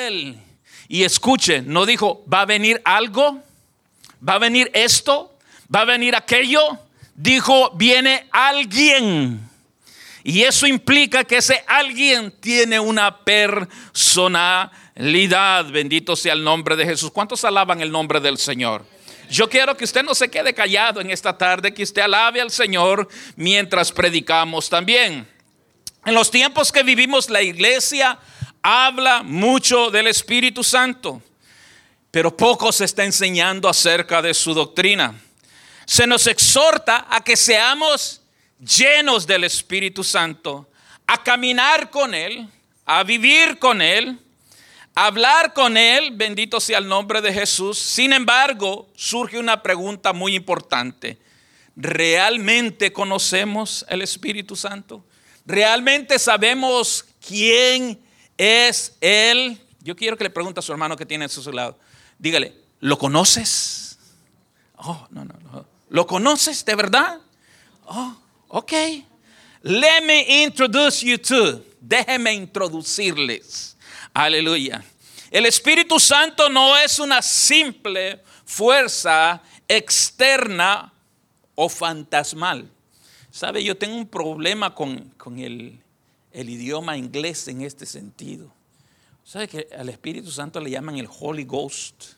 Él. Y escuche, no dijo, ¿va a venir algo? ¿Va a venir esto? ¿Va a venir aquello? Dijo, viene alguien. Y eso implica que ese alguien tiene una personalidad. Bendito sea el nombre de Jesús. ¿Cuántos alaban el nombre del Señor? Yo quiero que usted no se quede callado en esta tarde, que usted alabe al Señor mientras predicamos también. En los tiempos que vivimos, la iglesia habla mucho del Espíritu Santo, pero poco se está enseñando acerca de su doctrina. Se nos exhorta a que seamos llenos del Espíritu Santo, a caminar con Él, a vivir con Él, a hablar con Él, bendito sea el nombre de Jesús. Sin embargo, surge una pregunta muy importante. ¿Realmente conocemos el Espíritu Santo? ¿Realmente sabemos quién es Él? Yo quiero que le pregunte a su hermano que tiene a su lado. Dígale, ¿lo conoces? Oh, no. ¿Lo conoces de verdad? Oh, ok. Let me introduce you to. Déjeme introducirles. Aleluya. El Espíritu Santo no es una simple fuerza externa o fantasmal. ¿Sabe? Yo tengo un problema con el idioma inglés en este sentido. ¿Sabe que al Espíritu Santo le llaman el Holy Ghost?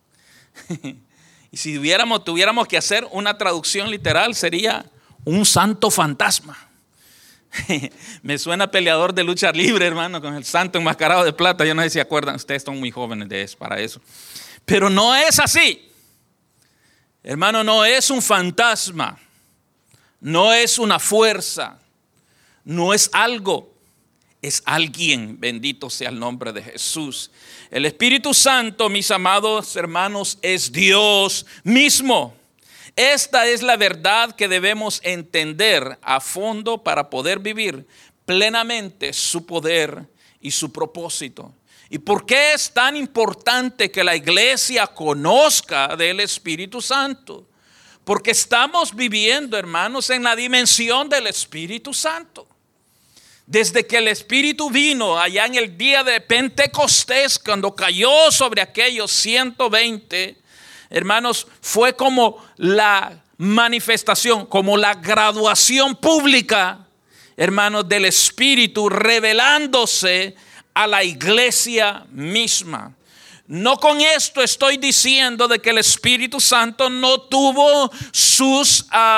Y si tuviéramos que hacer una traducción literal, sería un santo fantasma. Me suena peleador de lucha libre, hermano, con el santo enmascarado de plata. Yo no sé si acuerdan, ustedes son muy jóvenes para eso. Pero no es así. Hermano, no es un fantasma. No es una fuerza. No es algo. Es alguien. Bendito sea el nombre de Jesús. El Espíritu Santo, mis amados hermanos, es Dios mismo. Esta es la verdad que debemos entender a fondo para poder vivir plenamente su poder y su propósito. ¿Y por qué es tan importante que la iglesia conozca del Espíritu Santo? Porque estamos viviendo, hermanos, en la dimensión del Espíritu Santo. Desde que el Espíritu vino allá en el día de Pentecostés, cuando cayó sobre aquellos 120, hermanos, fue como la manifestación, como la graduación pública, hermanos, del Espíritu revelándose a la iglesia misma. No con esto estoy diciendo de que el Espíritu Santo no tuvo su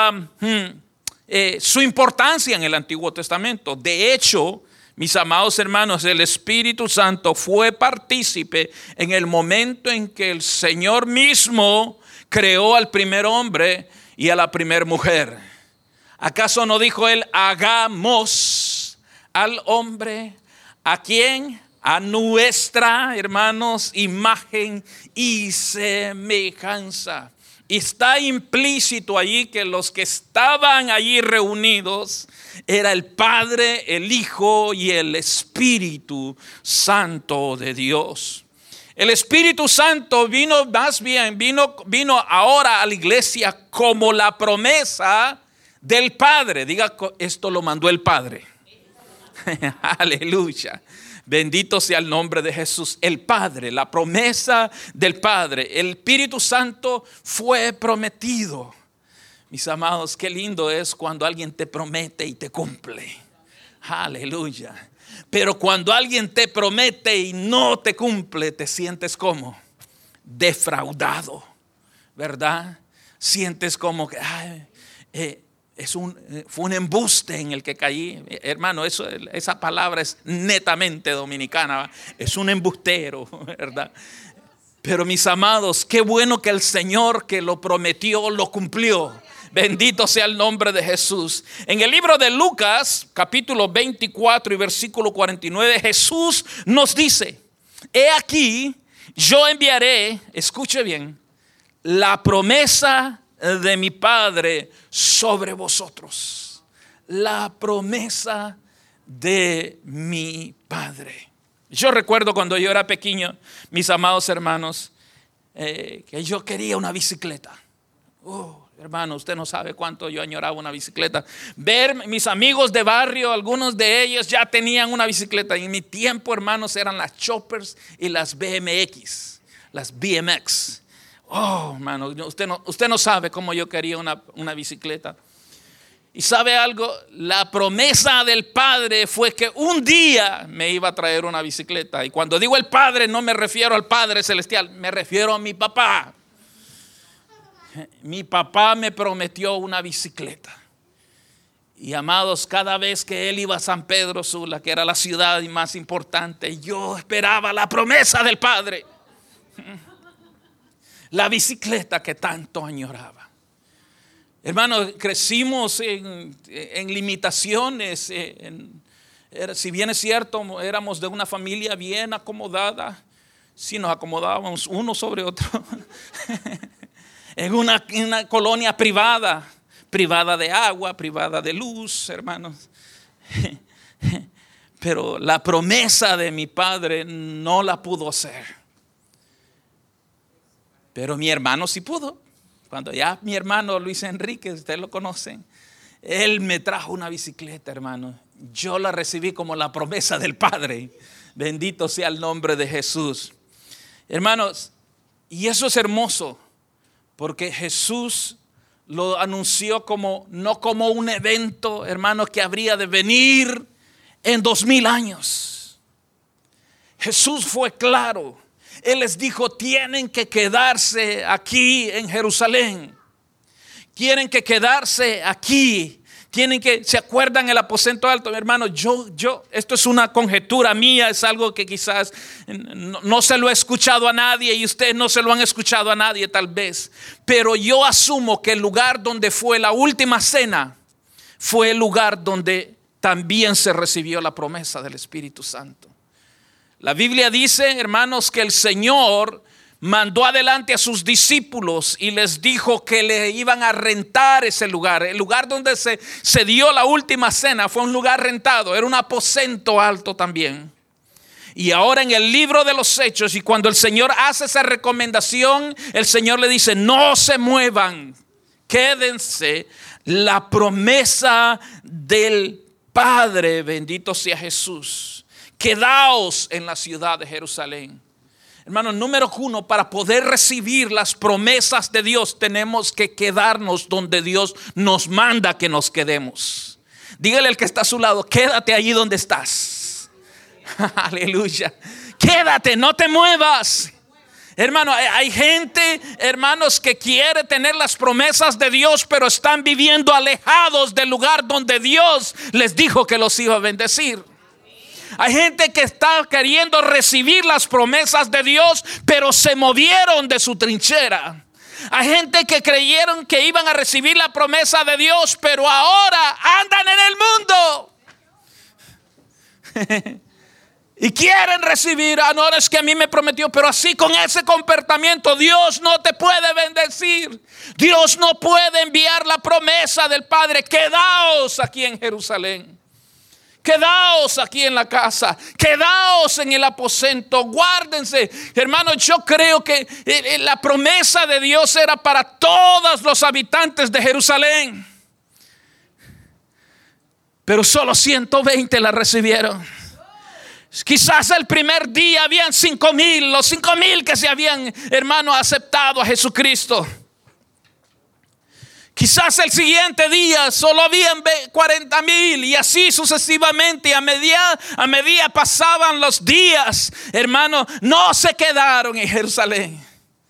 importancia en el Antiguo Testamento. De hecho, mis amados hermanos, el Espíritu Santo fue partícipe en el momento en que el Señor mismo creó al primer hombre y a la primer mujer. ¿Acaso no dijo Él, hagamos al hombre? ¿A quién? A nuestra, hermanos, imagen y semejanza. Y está implícito allí que los que estaban allí reunidos era el Padre, el Hijo y el Espíritu Santo de Dios. El Espíritu Santo vino ahora a la iglesia como la promesa del Padre. Diga, esto lo mandó el Padre. Aleluya. Bendito sea el nombre de Jesús. El Padre, la promesa del Padre. El Espíritu Santo fue prometido. Mis amados, qué lindo es cuando alguien te promete y te cumple. Aleluya. Pero cuando alguien te promete y no te cumple, te sientes como defraudado, ¿verdad? Sientes como que fue un embuste en el que caí. Hermano, esa palabra es netamente dominicana, ¿va? Es un embustero, ¿verdad? Pero mis amados, qué bueno que el Señor que lo prometió, lo cumplió. Bendito sea el nombre de Jesús. En el libro de Lucas, capítulo 24 y versículo 49, Jesús nos dice: he aquí, yo enviaré, escuche bien, la promesa de mi Padre sobre vosotros. La promesa de mi Padre. Yo recuerdo cuando yo era pequeño, mis amados hermanos, que yo quería una bicicleta. Hermano, usted no sabe cuánto yo añoraba una bicicleta. Ver mis amigos de barrio, algunos de ellos ya tenían una bicicleta. Y en mi tiempo, hermanos, eran las Choppers y las BMX, las BMX. Oh, hermano, usted no sabe cómo yo quería una bicicleta. Y sabe algo, la promesa del Padre fue que un día me iba a traer una bicicleta. Y cuando digo el Padre, no me refiero al Padre Celestial, me refiero a mi papá. Mi papá me prometió una bicicleta. Y amados, cada vez que él iba a San Pedro Sula, que era la ciudad más importante, yo esperaba la promesa del Padre. La bicicleta que tanto añoraba. Hermanos, crecimos en limitaciones. Si bien es cierto, éramos de una familia bien acomodada, sí nos acomodábamos uno sobre otro. En una colonia privada de agua, privada de luz, hermanos. Pero la promesa de mi padre no la pudo hacer. Pero mi hermano sí pudo. Cuando ya mi hermano Luis Enrique, ustedes lo conocen, él me trajo una bicicleta, hermano. Yo la recibí como la promesa del Padre. Bendito sea el nombre de Jesús. Hermanos, y eso es hermoso. Porque Jesús lo anunció no como un evento, hermanos, que habría de venir en 2000 años. Jesús fue claro. Él les dijo, tienen que quedarse aquí en Jerusalén. Tienen que quedarse aquí. ¿Se acuerdan el aposento alto? Hermano, esto es una conjetura mía, es algo que quizás no se lo he escuchado a nadie y ustedes no se lo han escuchado a nadie tal vez. Pero yo asumo que el lugar donde fue la última cena fue el lugar donde también se recibió la promesa del Espíritu Santo. La Biblia dice, hermanos, que el Señor mandó adelante a sus discípulos y les dijo que le iban a rentar ese lugar. El lugar donde se dio la última cena fue un lugar rentado, era un aposento alto también. Y ahora en el libro de los Hechos, y cuando el Señor hace esa recomendación, el Señor le dice, no se muevan, quédense. La promesa del Padre, bendito sea Jesús, quedaos en la ciudad de Jerusalén. Hermano, número 1, para poder recibir las promesas de Dios, tenemos que quedarnos donde Dios nos manda que nos quedemos. Dígale al que está a su lado, quédate allí donde estás. Aleluya. Quédate, no te muevas. Hermano, hay gente, hermanos, que quiere tener las promesas de Dios, pero están viviendo alejados del lugar donde Dios les dijo que los iba a bendecir. Hay gente que está queriendo recibir las promesas de Dios, pero se movieron de su trinchera. Hay gente que creyeron que iban a recibir la promesa de Dios, pero ahora andan en el mundo. Y quieren recibir, no es que a mí me prometió, pero así con ese comportamiento Dios no te puede bendecir. Dios no puede enviar la promesa del Padre. Quedaos aquí en Jerusalén. Quedaos aquí en la casa, quedaos en el aposento, guárdense. Hermanos, yo creo que la promesa de Dios era para todos los habitantes de Jerusalén. Pero solo 120 la recibieron. Quizás el primer día habían 5,000, los 5,000 que se habían, hermano, aceptado a Jesucristo. Quizás el siguiente día solo habían 40,000 y así sucesivamente. A medida pasaban los días, hermano, no se quedaron en Jerusalén.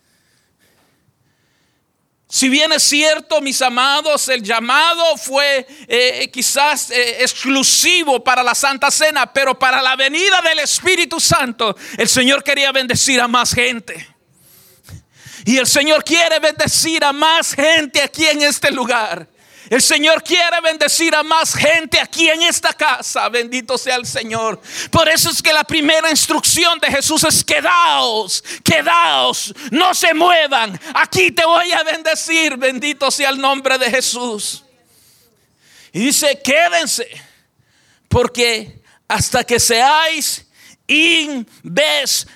Si bien es cierto, mis amados, el llamado fue quizás exclusivo para la Santa Cena, pero para la venida del Espíritu Santo, el Señor quería bendecir a más gente. Y el Señor quiere bendecir a más gente aquí en este lugar. El Señor quiere bendecir a más gente aquí en esta casa. Bendito sea el Señor. Por eso es que la primera instrucción de Jesús es quedaos, quedaos, no se muevan. Aquí te voy a bendecir. Bendito sea el nombre de Jesús. Y dice, quédense, porque hasta que seáis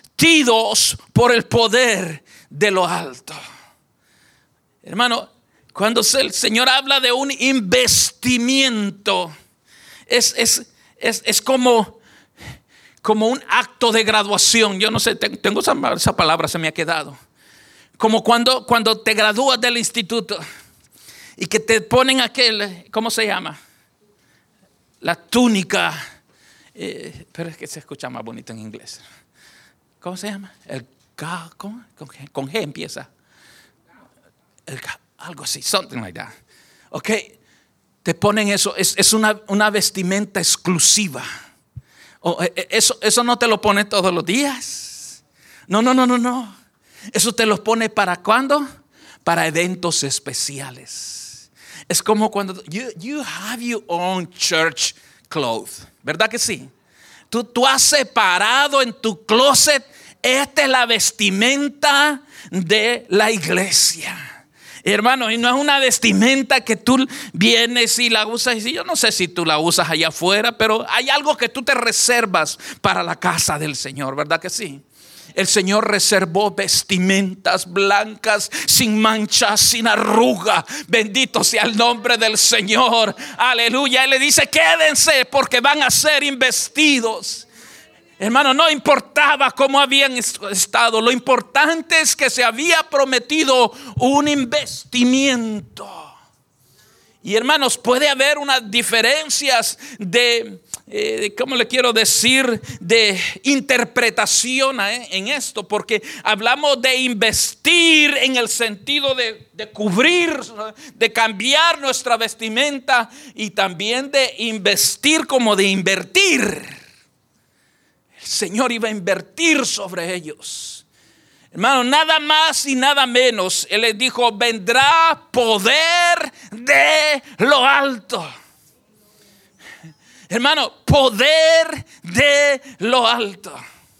investidos por el poder de lo alto. Hermano, Cuando el Señor habla de un investimiento, es como un acto de graduación. Yo no sé, tengo esa palabra, se me ha quedado. Como cuando te gradúas del instituto y que te ponen aquel, ¿cómo se llama? La túnica. Pero es que se escucha más bonito en inglés. ¿Cómo se llama? ¿Cómo? Con G empieza. Algo así, something like that. Ok, te ponen eso. Es una vestimenta exclusiva. Eso no te lo pone todos los días. No. Eso te lo pone ¿para cuándo? Para eventos especiales. Es como cuando you have your own church clothes, ¿verdad que sí? Tú has separado en tu closet, esta es la vestimenta de la iglesia. Hermano, y no es una vestimenta que tú vienes y la usas. Y yo no sé si tú la usas allá afuera, pero hay algo que tú te reservas para la casa del Señor, ¿verdad que sí? El Señor reservó vestimentas blancas, sin manchas, sin arruga. Bendito sea el nombre del Señor. Aleluya. Él le dice, quédense porque van a ser investidos. Hermano, no importaba cómo habían estado. Lo importante es que se había prometido un investimiento. Y hermanos, puede haber unas diferencias ¿cómo le quiero decir? De interpretación en esto, porque hablamos de investir en el sentido de cubrir, de cambiar nuestra vestimenta, y también de investir como de invertir. El Señor iba a invertir sobre ellos. Hermano, nada más y nada menos. Él les dijo, vendrá poder de lo alto. Hermano, poder de lo alto.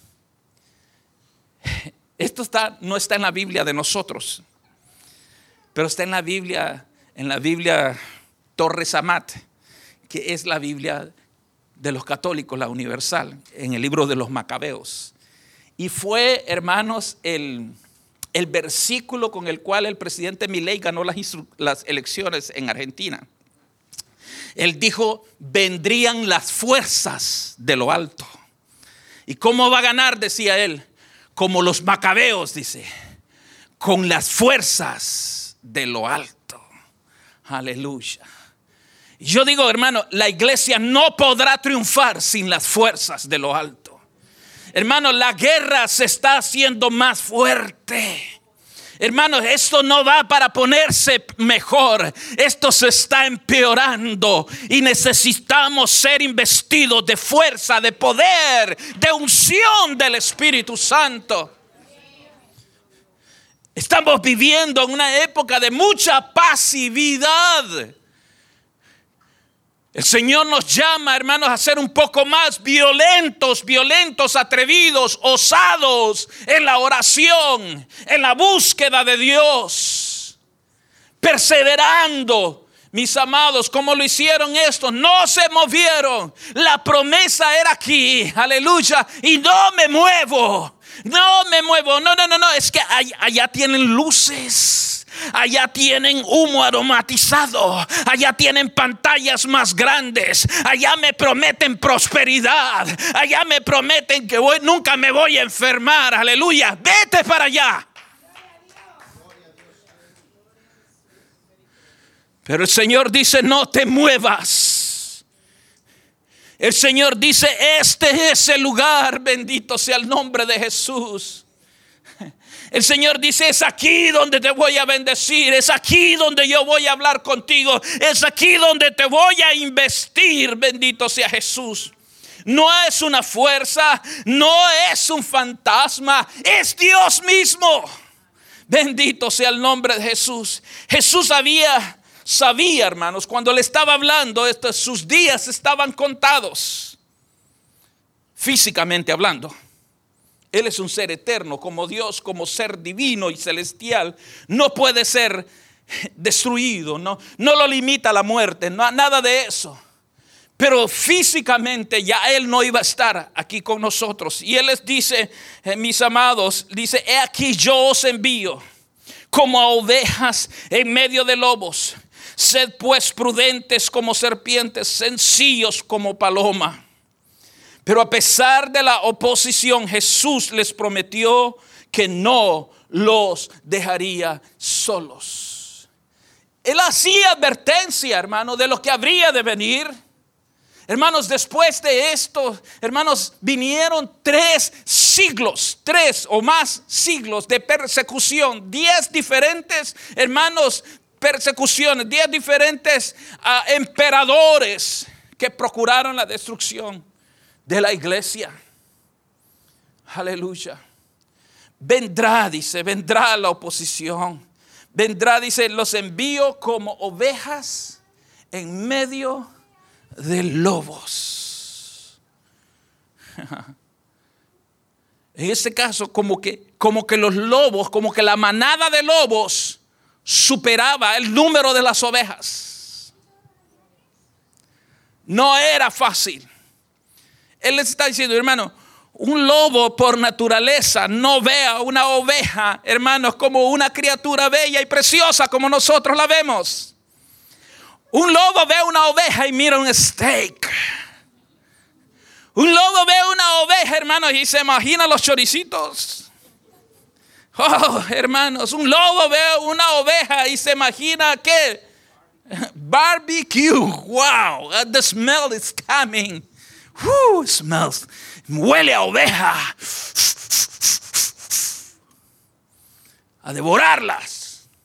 Esto no está en la Biblia de nosotros, pero está en la Biblia Torres Amat, que es la Biblia de los católicos, la universal, en el libro de los Macabeos. Y fue, hermanos, el versículo con el cual el presidente Milei ganó las elecciones en Argentina. Él dijo, vendrían las fuerzas de lo alto. ¿Y cómo va a ganar? Decía él, como los macabeos, dice, con las fuerzas de lo alto. Aleluya. Yo digo, hermano, la iglesia no podrá triunfar sin las fuerzas de lo alto. Hermano, la guerra se está haciendo más fuerte. Hermanos, esto no va para ponerse mejor. Esto se está empeorando. Y necesitamos ser investidos de fuerza, de poder, de unción del Espíritu Santo. Estamos viviendo en una época de mucha pasividad. El Señor nos llama, hermanos, a ser un poco más violentos, atrevidos, osados en la oración, en la búsqueda de Dios, perseverando. Mis amados, como lo hicieron estos, no se movieron. La promesa era aquí, aleluya, y no me muevo. No, es que allá tienen luces. Allá tienen humo aromatizado. Allá tienen pantallas más grandes. Allá me prometen prosperidad. Allá me prometen que nunca me voy a enfermar. Aleluya. Vete para allá. Pero el Señor dice, no te muevas. El Señor dice, este es el lugar. Bendito sea el nombre de Jesús. El Señor dice, es aquí donde te voy a bendecir. Es aquí donde yo voy a hablar contigo. Es aquí donde te voy a investir. Bendito sea Jesús. No es una fuerza, no es un fantasma, es Dios mismo. Bendito sea el nombre de Jesús. Jesús sabía, hermanos, cuando le estaba hablando, sus días estaban contados, físicamente hablando. Él es un ser eterno, como Dios, como ser divino y celestial. No puede ser destruido, no lo limita la muerte, nada de eso. Pero físicamente ya Él no iba a estar aquí con nosotros. Y Él les dice, mis amados, dice, he aquí yo os envío como a ovejas en medio de lobos. Sed pues prudentes como serpientes, sencillos como paloma. Pero a pesar de la oposición, Jesús les prometió que no los dejaría solos. Él hacía advertencia, hermano, de lo que habría de venir. Hermanos, después de esto, hermanos, vinieron 3 siglos, 3 o más siglos de persecución. 10 diferentes, hermanos, persecuciones. 10 diferentes emperadores que procuraron la destrucción de la iglesia. Aleluya. Vendrá, dice, vendrá la oposición. Vendrá, dice, los envío como ovejas en medio de lobos. En este caso, como que los lobos, como que la manada de lobos superaba el número de las ovejas. No era fácil. Él les está diciendo, hermano, un lobo por naturaleza no ve a una oveja, hermanos, como una criatura bella y preciosa como nosotros la vemos. Un lobo ve una oveja y mira un steak. Un lobo ve una oveja, hermanos, y se imagina los choricitos. Oh, hermanos, un lobo ve una oveja y se imagina ¿qué? Barbecue. Wow, the smell is coming. It smells. Huele a oveja. A devorarlas.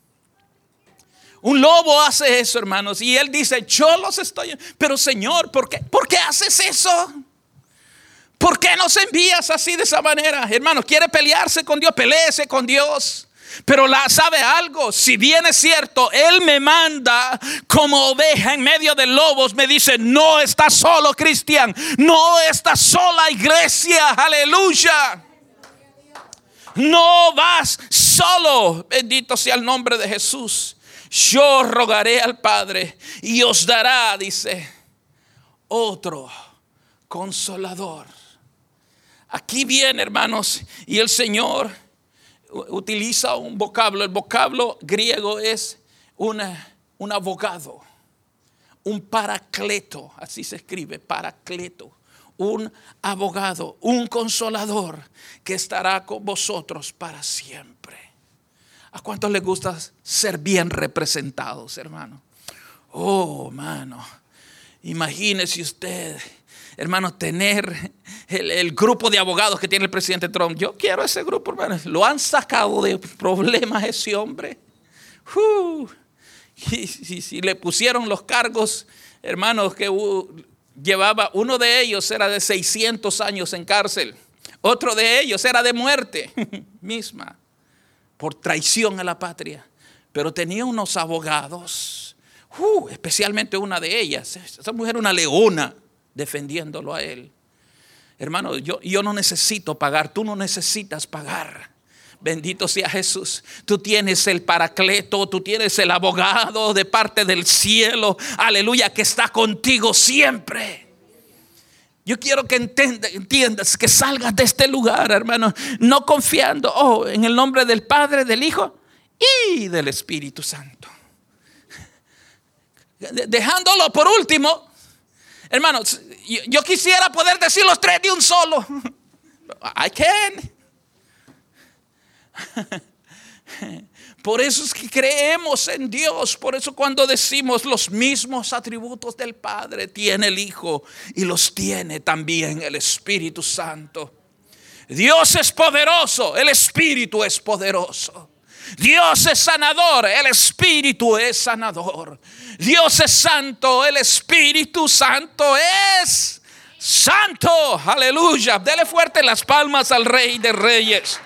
Un lobo hace eso, hermanos, y él dice, yo los estoy... Pero Señor, ¿por qué haces eso? ¿Por qué nos envías así de esa manera? Hermanos, quiere pelearse con Dios, peléese con Dios. Pero ¿sabe algo? Si bien es cierto, Él me manda como oveja en medio de lobos, me dice, no estás solo, Cristian. No estás sola, iglesia. Aleluya. No vas solo. Bendito sea el nombre de Jesús. Yo rogaré al Padre y os dará, dice, otro consolador. Aquí viene, hermanos, y el Señor utiliza un vocablo. El vocablo griego es un abogado, un paracleto, así se escribe, paracleto. Un abogado, un consolador que estará con vosotros para siempre. ¿A cuántos les gusta ser bien representados, hermano? Oh, hermano, imagínese usted, hermano, tener el grupo de abogados que tiene el presidente Trump. Yo quiero ese grupo, hermano. Lo han sacado de problemas ese hombre. Y le pusieron los cargos, hermanos, que llevaba. Uno de ellos era de 600 años en cárcel. Otro de ellos era de muerte misma, por traición a la patria. Pero tenía unos abogados, especialmente una de ellas. Esa mujer era una leona defendiéndolo a él. Hermano, yo no necesito pagar, tú no necesitas pagar. Bendito sea Jesús. Tú tienes el paracleto, tú tienes el abogado de parte del cielo, aleluya, que está contigo siempre. Yo quiero que entiendas, que salgas de este lugar, hermano, no confiando en el nombre del Padre, del Hijo y del Espíritu Santo. Dejándolo por último, hermanos, yo quisiera poder decir los 3 de un solo. I can. Por eso es que creemos en Dios. Por eso cuando decimos los mismos atributos del Padre tiene el Hijo y los tiene también el Espíritu Santo. Dios es poderoso, el Espíritu es poderoso. Dios es sanador, el Espíritu es sanador. Dios es santo, el Espíritu Santo es santo. Aleluya. Dele fuerte las palmas al Rey de Reyes.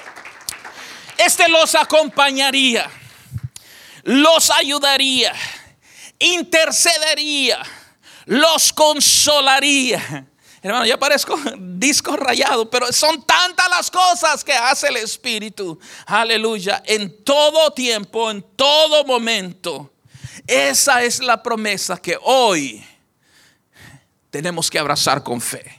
Los acompañaría, los ayudaría, intercedería, los consolaría. Hermano, yo parezco disco rayado, pero son tantas las cosas que hace el Espíritu. Aleluya. En todo tiempo, en todo momento. Esa es la promesa que hoy tenemos que abrazar con fe.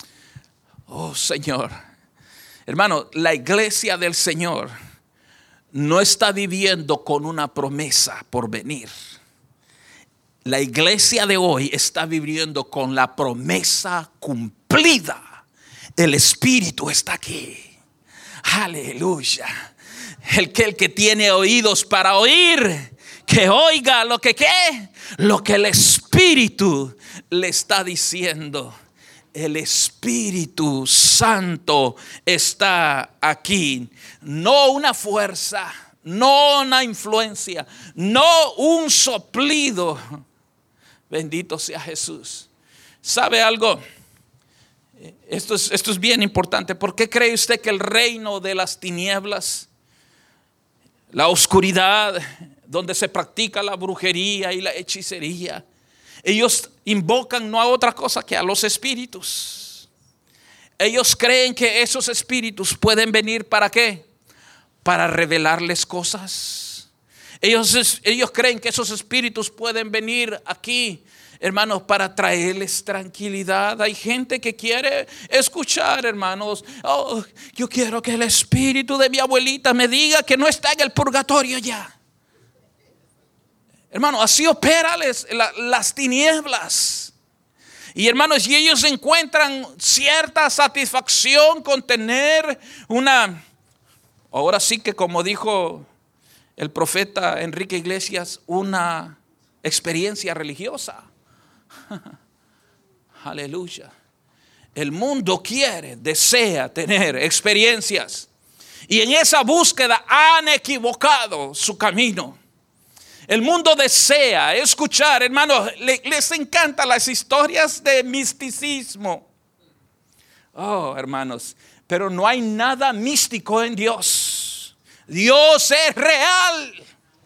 Oh, Señor. Hermano, la iglesia del Señor no está viviendo con una promesa por venir. La iglesia de hoy está viviendo con la promesa cumplida. El Espíritu está aquí. Aleluya. El que tiene oídos para oír, que oiga lo que el Espíritu le está diciendo. El Espíritu Santo está aquí. No una fuerza, no una influencia, no un soplido. Bendito sea Jesús. ¿Sabe algo? Esto es bien importante. ¿Por qué cree usted que el reino de las tinieblas, la oscuridad, donde se practica la brujería y la hechicería, ellos invocan no a otra cosa que a los espíritus? Ellos creen que esos espíritus pueden venir ¿para qué? Para revelarles cosas. Ellos creen que esos espíritus pueden venir aquí, hermanos, para traerles tranquilidad. Hay gente que quiere escuchar, hermanos. Oh, yo quiero que el espíritu de mi abuelita me diga que no está en el purgatorio ya. Hermano, así opera las tinieblas. Y hermanos, y ellos encuentran cierta satisfacción con tener ahora sí que como dijo el profeta Enrique Iglesias, una experiencia religiosa. Aleluya. El mundo desea tener experiencias. Y en esa búsqueda han equivocado su camino. El mundo desea escuchar, hermanos, les encantan las historias de misticismo. Oh, hermanos, pero no hay nada místico en Dios. Dios es real.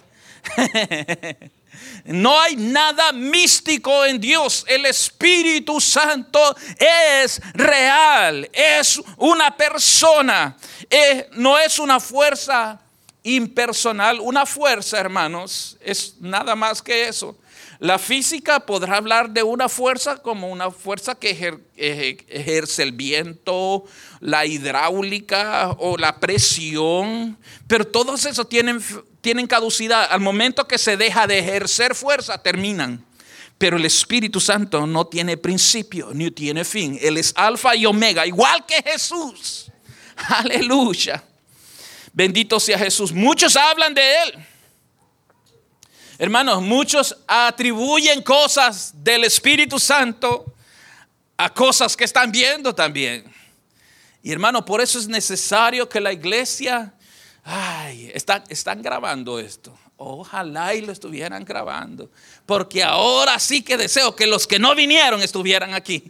No hay nada místico en Dios. El Espíritu Santo es real. Es una persona. No es una fuerza impersonal. Una fuerza, hermanos, es nada más que eso. La física podrá hablar de una fuerza como una fuerza que ejerce el viento, la hidráulica o la presión, pero todos esos tienen caducidad. Al momento que se deja de ejercer fuerza, terminan. Pero el Espíritu Santo no tiene principio ni tiene fin. Él es alfa y omega, igual que Jesús. Aleluya. Bendito sea Jesús. Muchos hablan de Él. Hermanos, muchos atribuyen cosas del Espíritu Santo a cosas que están viendo también. Y hermano, por eso es necesario que la iglesia, están grabando esto. Ojalá y lo estuvieran grabando, porque ahora sí que deseo que los que no vinieron estuvieran aquí.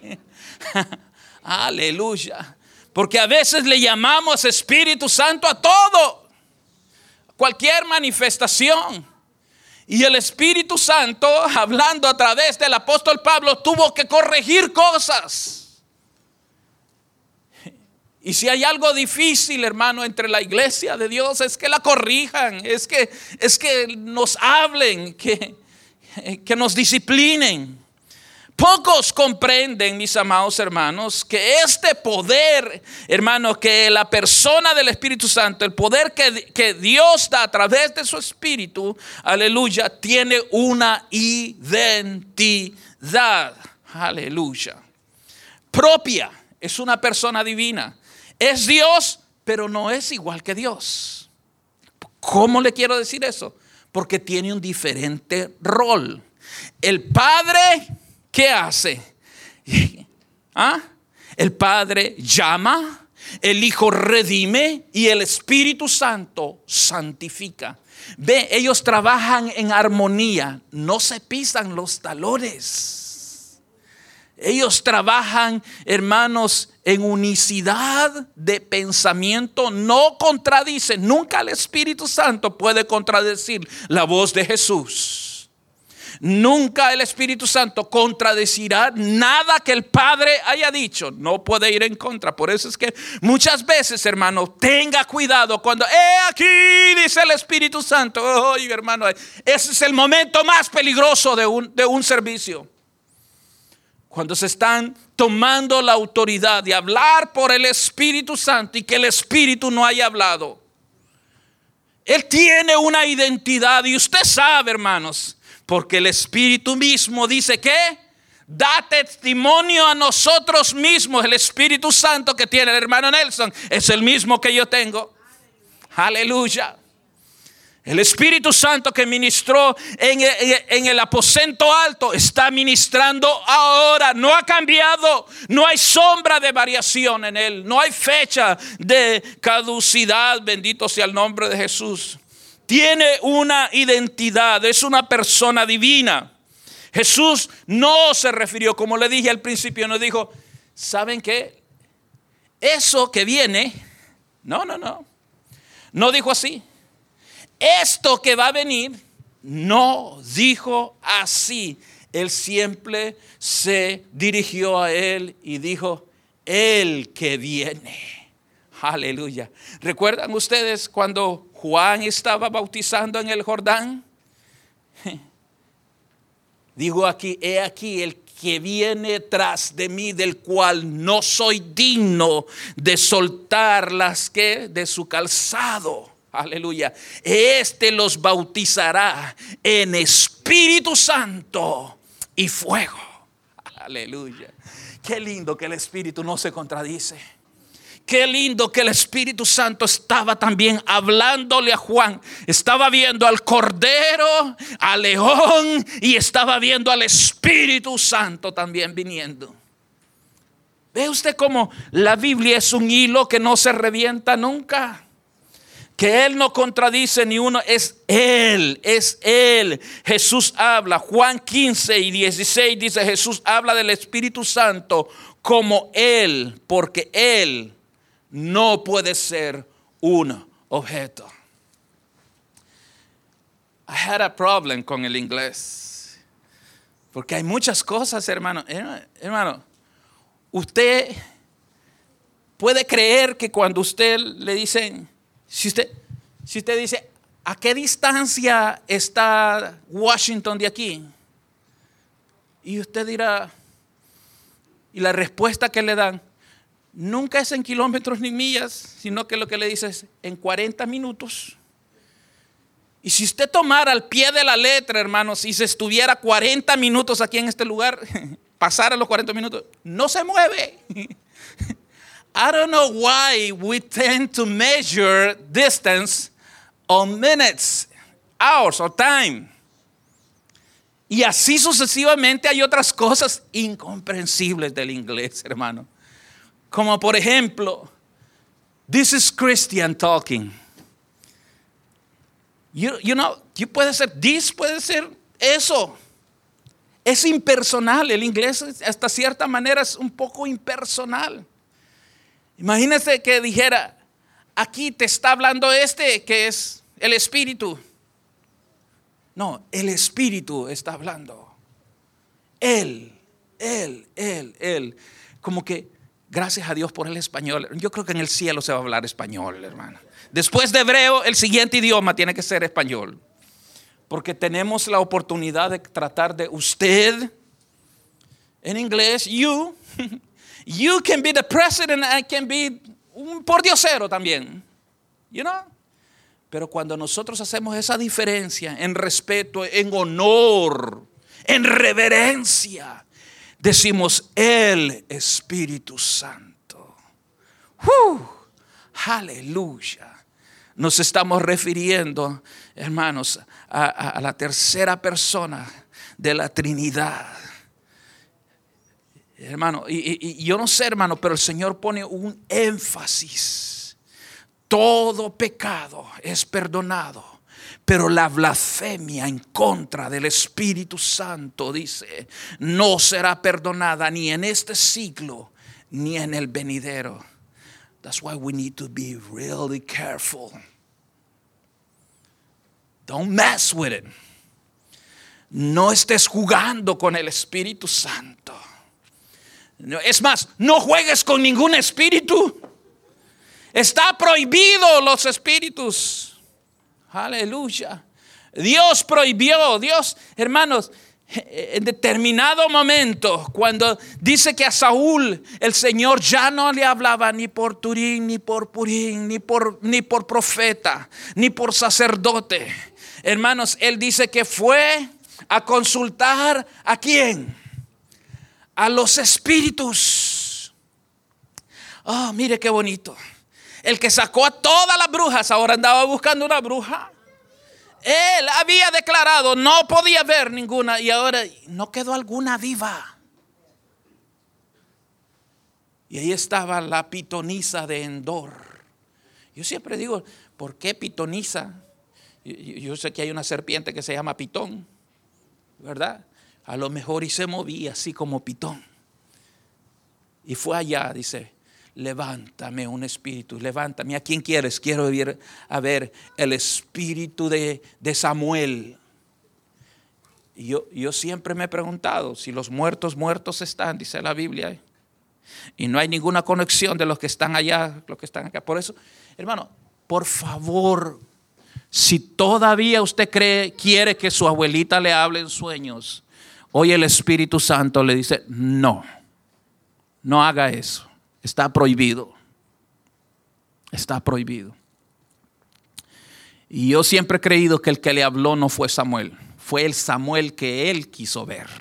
Aleluya. Porque a veces le llamamos Espíritu Santo a todo, cualquier manifestación. Y el Espíritu Santo, hablando a través del apóstol Pablo, tuvo que corregir cosas. Y si hay algo difícil, hermano, entre la iglesia de Dios, es que la corrijan, es que nos hablen, que nos disciplinen. Pocos comprenden, mis amados hermanos, que este poder, hermano, que la persona del Espíritu Santo, el poder que Dios da a través de su Espíritu, aleluya, tiene una identidad, aleluya, propia. Es una persona divina. Es Dios, pero no es igual que Dios. ¿Cómo le quiero decir eso? Porque tiene un diferente rol. El Padre, ¿qué hace? El Padre llama, el Hijo redime y el Espíritu Santo santifica. Ve, ellos trabajan en armonía, no se pisan los talones. Ellos trabajan, hermanos, en unicidad de pensamiento, no contradicen. Nunca el Espíritu Santo puede contradecir la voz de Jesús. Nunca el Espíritu Santo contradecirá nada que el Padre haya dicho. No puede ir en contra. Por eso es que muchas veces, hermano, tenga cuidado cuando aquí dice el Espíritu Santo. Oye, hermano, ese es el momento más peligroso de un servicio. Cuando se están tomando la autoridad de hablar por el Espíritu Santo y que el Espíritu no haya hablado. Él tiene una identidad y usted sabe, hermanos, porque el Espíritu mismo dice que da testimonio a nosotros mismos. El Espíritu Santo que tiene el hermano Nelson es el mismo que yo tengo. Aleluya. El Espíritu Santo que ministró en el aposento alto está ministrando ahora. No ha cambiado. No hay sombra de variación en él. No hay fecha de caducidad. Bendito sea el nombre de Jesús. Tiene una identidad. Es una persona divina. Jesús no se refirió, como le dije al principio, no dijo, ¿saben qué? Eso que viene, no. No dijo así. Esto que va a venir, no dijo así. Él siempre se dirigió a él y dijo, el que viene. Aleluya. ¿Recuerdan ustedes cuando Juan estaba bautizando en el Jordán? Dijo aquí, he aquí el que viene tras de mí, del cual no soy digno de soltar las que de su calzado. Aleluya. Este los bautizará en Espíritu Santo y fuego. Aleluya. Qué lindo que el Espíritu no se contradice. Qué lindo que el Espíritu Santo estaba también hablándole a Juan. Estaba viendo al Cordero, al León y estaba viendo al Espíritu Santo también viniendo. ¿Ve usted cómo la Biblia es un hilo que no se revienta nunca? Que Él no contradice ni uno, es Él. Jesús habla, Juan 15:16 dice, Jesús habla del Espíritu Santo como Él, porque Él no puede ser un objeto. I had a problem con el inglés, porque hay muchas cosas, hermano. Hermano, usted puede creer que cuando usted le dicen, si usted dice, ¿a qué distancia está Washington de aquí? Y usted dirá, y la respuesta que le dan, nunca es en kilómetros ni millas, sino que lo que le dice es en 40 minutos. Y si usted tomara al pie de la letra, hermanos, y se estuviera 40 minutos aquí en este lugar, pasara los 40 minutos, no se mueve. I don't know why we tend to measure distance on minutes, hours, or time. Y así sucesivamente hay otras cosas incomprensibles del inglés, hermano. Como por ejemplo, this is Christian talking. You know, puede ser this, puede ser eso. Es impersonal. El inglés hasta cierta manera es un poco impersonal. Imagínese que dijera, aquí te está hablando que es el Espíritu. No, el Espíritu está hablando. Él. Como que, gracias a Dios por el español. Yo creo que en el cielo se va a hablar español, hermano. Después de hebreo, el siguiente idioma tiene que ser español. Porque tenemos la oportunidad de tratar de usted en inglés, you. You can be the president, I can be un pordiosero también. You know? Pero cuando nosotros hacemos esa diferencia en respeto, en honor, en reverencia, decimos el Espíritu Santo. Aleluya. Nos estamos refiriendo, hermanos, a la tercera persona de la Trinidad. Hermano, y yo no sé, hermano, pero el Señor pone un énfasis. Todo pecado es perdonado, pero la blasfemia en contra del Espíritu Santo, dice, no será perdonada ni en este siglo ni en el venidero. That's why we need to be really careful. Don't mess with it. No estés jugando con el Espíritu Santo. Es más, no juegues con ningún espíritu. Está prohibido los espíritus. Aleluya. Dios prohibió, hermanos, en determinado momento, cuando dice que a Saúl el Señor ya no le hablaba ni por Turín, ni por Purín, ni por profeta, ni por sacerdote. Hermanos, él dice que fue a consultar ¿a quién? A los espíritus. Oh, mire qué bonito. El que sacó a todas las brujas ahora andaba buscando una bruja. Él había declarado no podía ver ninguna y ahora no quedó alguna viva. Y ahí estaba la pitonisa de Endor. Yo siempre digo, ¿por qué pitonisa? Yo sé que hay una serpiente que se llama pitón, ¿verdad? A lo mejor y se movía así como pitón. Y fue allá, dice, levántame un espíritu, levántame. ¿A quién quieres? Quiero ir a ver el espíritu de Samuel. Y yo siempre me he preguntado si los muertos están, dice la Biblia. Y no hay ninguna conexión de los que están allá, los que están acá. Por eso, hermano, por favor, si todavía usted quiere que su abuelita le hable en sueños, hoy el Espíritu Santo le dice, no haga eso. Está prohibido. Está prohibido. Y yo siempre he creído que el que le habló no fue Samuel. Fue el Samuel que él quiso ver.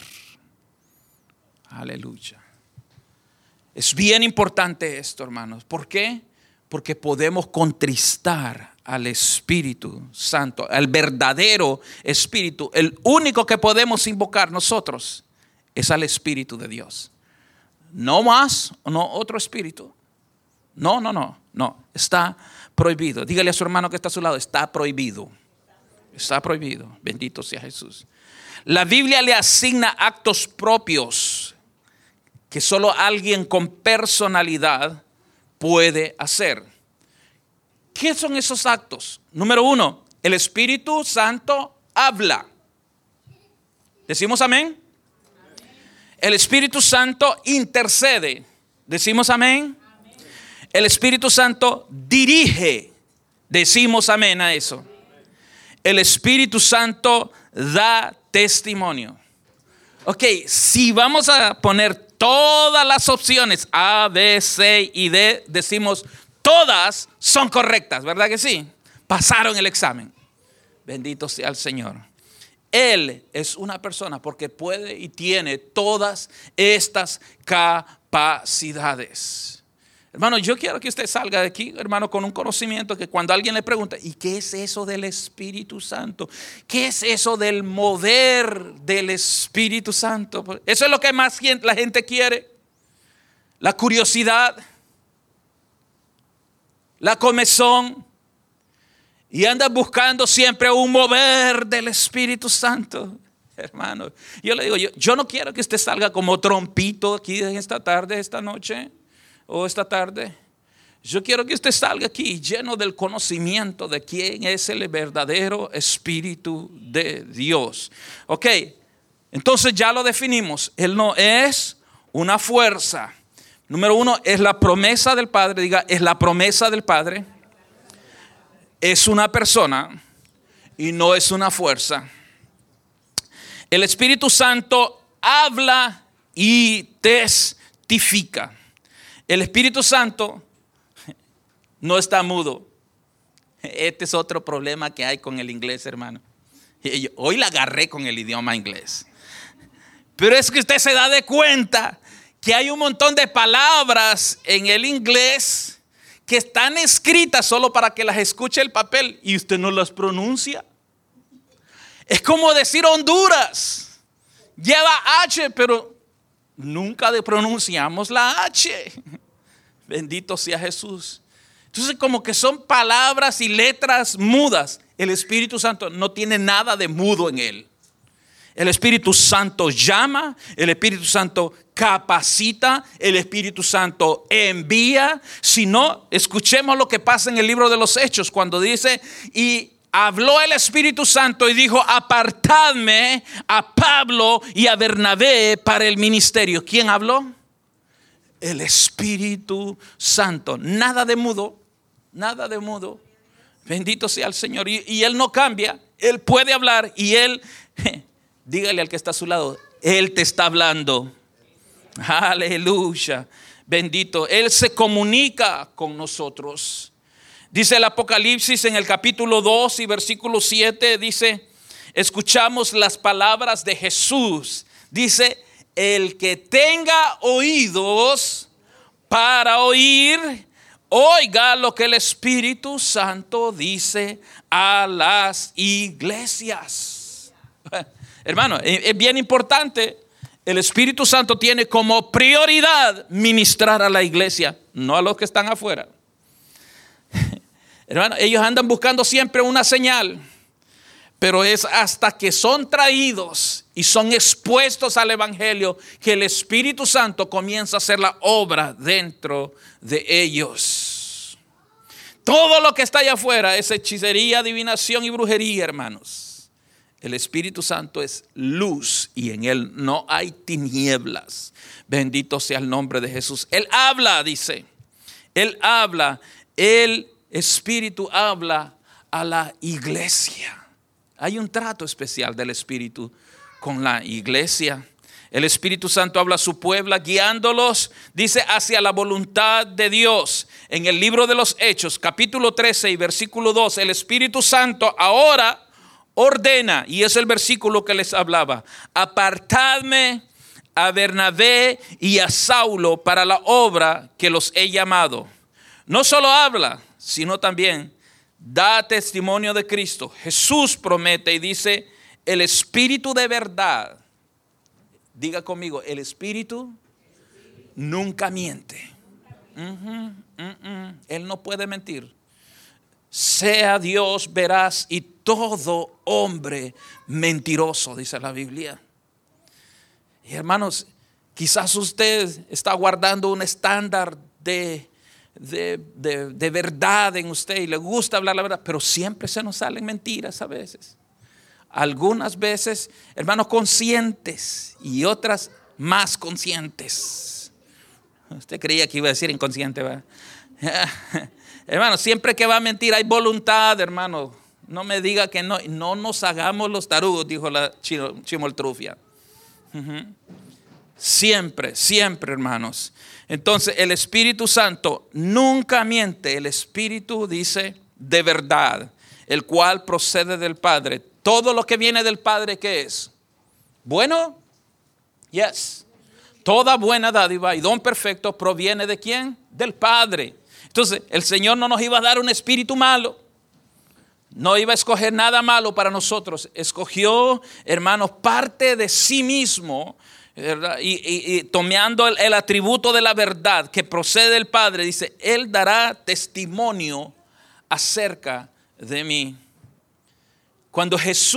Aleluya. Es bien importante esto, hermanos. ¿Por qué? Porque podemos contristar al Espíritu Santo, al verdadero Espíritu. El único que podemos invocar nosotros es al Espíritu de Dios. No más, no otro espíritu. No. Está prohibido. Dígale a su hermano que está a su lado, está prohibido. Está prohibido. Bendito sea Jesús. La Biblia le asigna actos propios que solo alguien con personalidad puede hacer. ¿Qué son esos actos? Número 1, el Espíritu Santo habla. ¿Decimos amén? El Espíritu Santo intercede. ¿Decimos amén? El Espíritu Santo dirige. Decimos amén a eso. El Espíritu Santo da testimonio. Ok, si vamos a poner todas las opciones A, B, C y D, decimos todas son correctas, ¿verdad que sí? Pasaron el examen. Bendito sea el Señor. Él es una persona porque puede y tiene todas estas capacidades. Hermano, yo quiero que usted salga de aquí, hermano, con un conocimiento que cuando alguien le pregunta, ¿y qué es eso del Espíritu Santo? ¿Qué es eso del mover del Espíritu Santo? Eso es lo que más la gente quiere. La curiosidad, la comezón. Y anda buscando siempre un mover del Espíritu Santo. Hermano, yo le digo, yo no quiero que usted salga como trompito aquí esta tarde, esta noche o esta tarde. Yo quiero que usted salga aquí lleno del conocimiento de quién es el verdadero Espíritu de Dios. Ok, entonces ya lo definimos. Él no es una fuerza. Número 1, es la promesa del Padre. Diga, es la promesa del Padre. Es una persona y no es una fuerza. El Espíritu Santo habla y testifica. El Espíritu Santo no está mudo. Este es otro problema que hay con el inglés, hermano. Hoy la agarré con el idioma inglés. Pero es que usted se da de cuenta que hay un montón de palabras en el inglés que están escritas solo para que las escuche el papel y usted no las pronuncia. Es como decir Honduras. Lleva H, pero nunca pronunciamos la H. Bendito sea Jesús. Entonces como que son palabras y letras mudas. El Espíritu Santo no tiene nada de mudo en él. El Espíritu Santo llama, el Espíritu Santo capacita, el Espíritu Santo envía. Si no, escuchemos lo que pasa en el libro de los Hechos cuando dice, y habló el Espíritu Santo y dijo, apartadme a Pablo y a Bernabé para el ministerio. ¿Quién habló? El Espíritu Santo. Nada de mudo, nada de mudo. Bendito sea el Señor. Y Él no cambia, Él puede hablar y Él Dígale al que está a su lado, Él te está hablando. Aleluya. Bendito. Él se comunica con nosotros. Dice el Apocalipsis en el capítulo 2 y versículo 7, dice, escuchamos las palabras de Jesús. Dice, el que tenga oídos para oír, oiga lo que el Espíritu Santo dice a las iglesias. Hermano, es bien importante. El Espíritu Santo tiene como prioridad ministrar a la iglesia, no a los que están afuera. Hermano, ellos andan buscando siempre una señal, pero es hasta que son traídos y son expuestos al Evangelio que el Espíritu Santo comienza a hacer la obra dentro de ellos. Todo lo que está allá afuera es hechicería, adivinación y brujería, hermanos. El Espíritu Santo es luz y en Él no hay tinieblas. Bendito sea el nombre de Jesús. Él habla, dice. Él habla. El Espíritu habla a la iglesia. Hay un trato especial del Espíritu con la iglesia. El Espíritu Santo habla a su pueblo guiándolos, dice, hacia la voluntad de Dios. En el libro de los Hechos, capítulo 13 y versículo 2, el Espíritu Santo ahora ordena, y es el versículo que les hablaba, apartadme a Bernabé y a Saulo para la obra que los he llamado. No solo habla, sino también da testimonio de Cristo. Jesús promete y dice, el Espíritu de verdad, diga conmigo, el Espíritu nunca miente. Él no puede mentir. Sea Dios veraz y todo hombre mentiroso, dice la Biblia. Y hermanos, quizás usted está guardando un estándar de verdad en usted y le gusta hablar la verdad, pero siempre se nos salen mentiras a veces. Algunas veces, hermanos, conscientes y otras más conscientes. Usted creía que iba a decir inconsciente, ¿verdad? Hermano, siempre que va a mentir hay voluntad, hermano. No me diga que no. No nos hagamos los tarugos, dijo la chimoltrufia. Siempre, siempre, hermanos. Entonces, el Espíritu Santo nunca miente. El Espíritu dice de verdad, el cual procede del Padre. Todo lo que viene del Padre, ¿qué es? ¿Bueno? Yes. Toda buena dádiva y don perfecto proviene ¿de quién? Del Padre. Entonces, el Señor no nos iba a dar un espíritu malo. No iba a escoger nada malo para nosotros. Escogió, hermanos, parte de sí mismo, ¿verdad? Y tomando el atributo de la verdad que procede del Padre, dice, Él dará testimonio acerca de mí. Cuando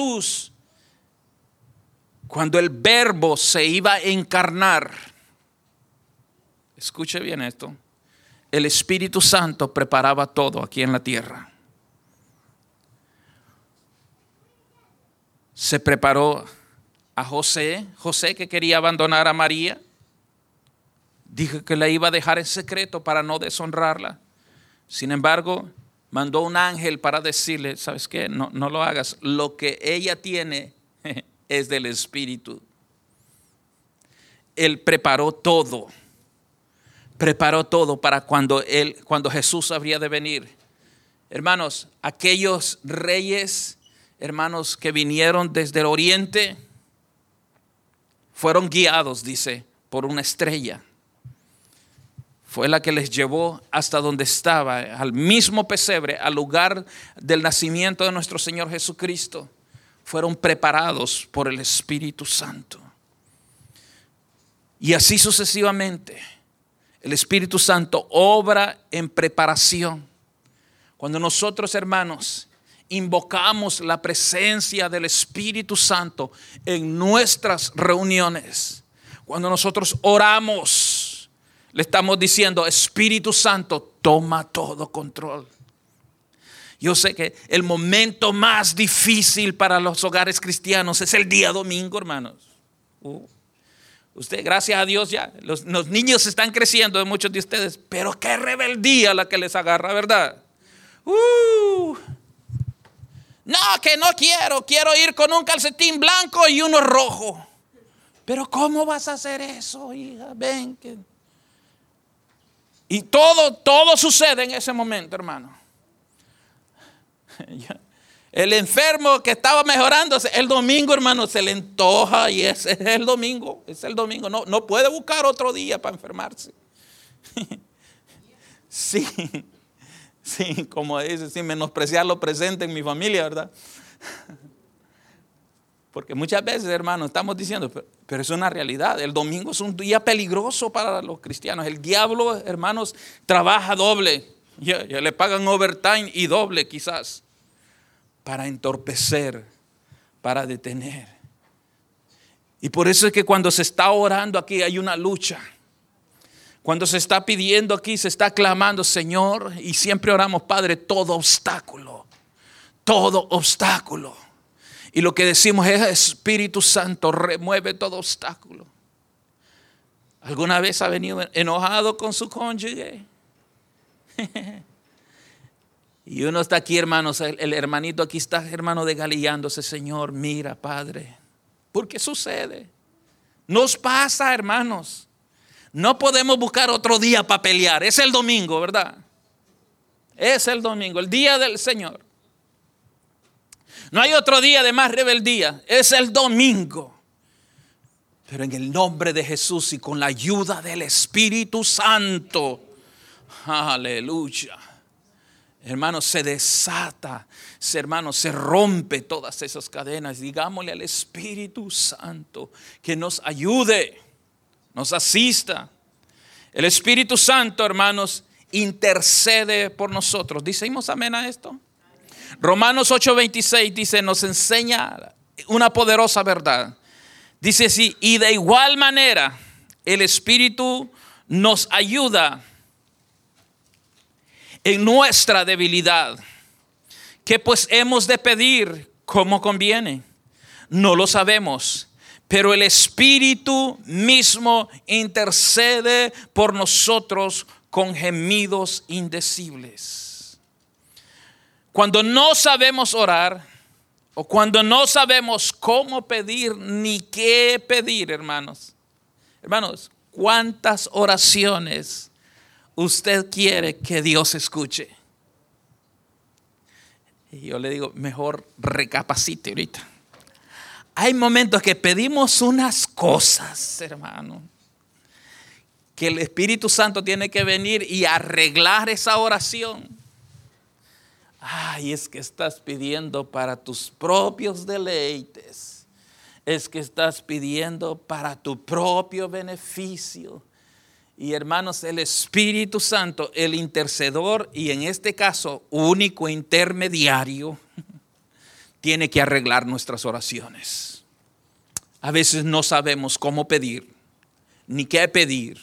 el Verbo se iba a encarnar, escuche bien esto, el Espíritu Santo preparaba todo aquí en la tierra. Se preparó a José que quería abandonar a María. Dijo que la iba a dejar en secreto para no deshonrarla. Sin embargo, mandó un ángel para decirle, ¿sabes qué? No lo hagas. Lo que ella tiene es del Espíritu. Él preparó todo para cuando Jesús habría de venir. Hermanos, aquellos reyes, hermanos, que vinieron desde el oriente, fueron guiados, dice, por una estrella. Fue la que les llevó hasta donde estaba, al mismo pesebre, al lugar del nacimiento de nuestro Señor Jesucristo. Fueron preparados por el Espíritu Santo. Y así sucesivamente. El Espíritu Santo obra en preparación. Cuando nosotros, hermanos, invocamos la presencia del Espíritu Santo en nuestras reuniones, cuando nosotros oramos, le estamos diciendo, Espíritu Santo, toma todo control. Yo sé que el momento más difícil para los hogares cristianos es el día domingo, hermanos. Usted, gracias a Dios, ya los niños están creciendo de muchos de ustedes, pero qué rebeldía la que les agarra, ¿verdad? No, que no quiero ir con un calcetín blanco y uno rojo. Pero ¿cómo vas a hacer eso, hija? Ven. Y todo sucede en ese momento, hermano. El enfermo que estaba mejorándose, el domingo, hermano, se le antoja y ese es el domingo. Es el domingo. No puede buscar otro día para enfermarse. Sí, como dice, sin menospreciar lo presente en mi familia, ¿verdad? Porque muchas veces, hermano, estamos diciendo, pero es una realidad. El domingo es un día peligroso para los cristianos. El diablo, hermanos, trabaja doble. Ya le pagan overtime y doble quizás. Para entorpecer, para detener. Y por eso es que cuando se está orando aquí hay una lucha. Cuando se está pidiendo aquí, se está clamando, Señor, y siempre oramos, Padre, todo obstáculo. Y lo que decimos es, Espíritu Santo, remueve todo obstáculo. ¿Alguna vez ha venido enojado con su cónyuge? Y uno está aquí, hermanos, el hermanito aquí está, hermano, desgalillándose. Señor, mira, Padre, ¿por qué sucede? Nos pasa, hermanos. No podemos buscar otro día para pelear. Es el domingo, ¿verdad? Es el domingo, el día del Señor. No hay otro día de más rebeldía. Es el domingo. Pero en el nombre de Jesús y con la ayuda del Espíritu Santo, aleluya, hermanos, se desata, hermanos, se rompe todas esas cadenas. Digámosle al Espíritu Santo que nos ayude, nos asista. El Espíritu Santo, hermanos, intercede por nosotros. ¿Decimos amén a esto? Romanos 8:26 dice, nos enseña una poderosa verdad. Dice así, y de igual manera el Espíritu nos ayuda en nuestra debilidad. ¿Qué pues hemos de pedir como conviene? No lo sabemos, pero el Espíritu mismo intercede por nosotros con gemidos indecibles. Cuando no sabemos orar o cuando no sabemos cómo pedir ni qué pedir, hermanos, ¿cuántas oraciones usted quiere que Dios escuche? Y yo le digo, mejor recapacite ahorita. Hay momentos que pedimos unas cosas, hermano, que el Espíritu Santo tiene que venir y arreglar esa oración. Ay, es que estás pidiendo para tus propios deleites. Es que estás pidiendo para tu propio beneficio. Y hermanos, el Espíritu Santo, el intercedor y en este caso único intermediario, tiene que arreglar nuestras oraciones. A veces no sabemos cómo pedir, ni qué pedir.